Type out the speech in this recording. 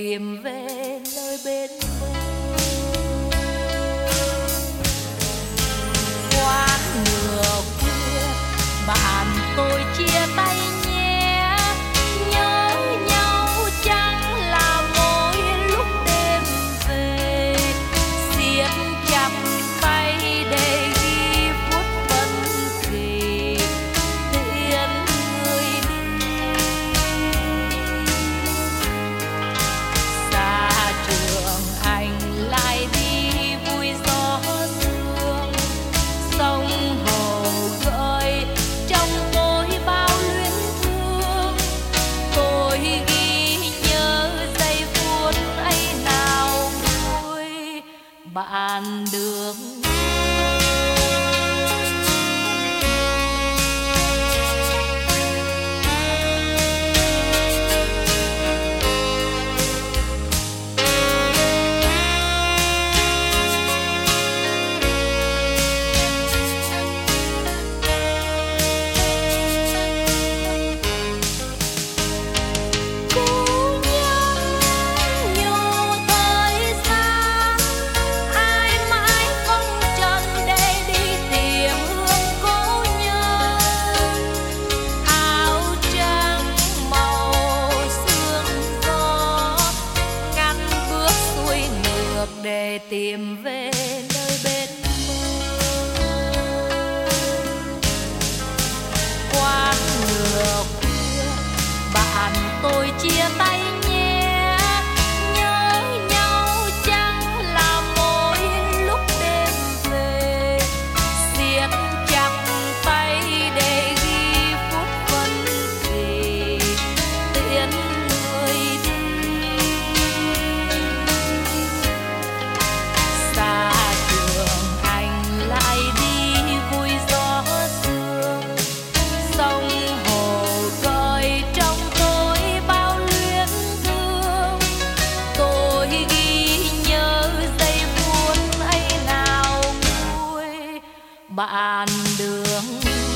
tìm về nơi bên bờ. Quán nửa khuya bạn tôi chia tay nhé, nhớ nhau chẳng là mỗi lúc đêm về, siết chặt tay để ghi phút phân kỳ tiễn người đi. Xa trường anh lại đi vui gió sương, sông hồ gợi trong tôi bao luyến thương. Tôi ghi nhớ giây phút ấy nào vui bạn đường. Để tìm về nơi bên bờ. Quán nửa khuya bạn tôi chia tay nhé, nhớ nhau chẳng là mỗi lúc đêm về, siết chặt tay để ghi phút phân kỳ tiễn người đi. Xa trường anh lại đi vui gió sương, sông hồ gợi trong tôi bao luyến thương. Tôi ghi nhớ giây phút ấy nào vui bạn đường.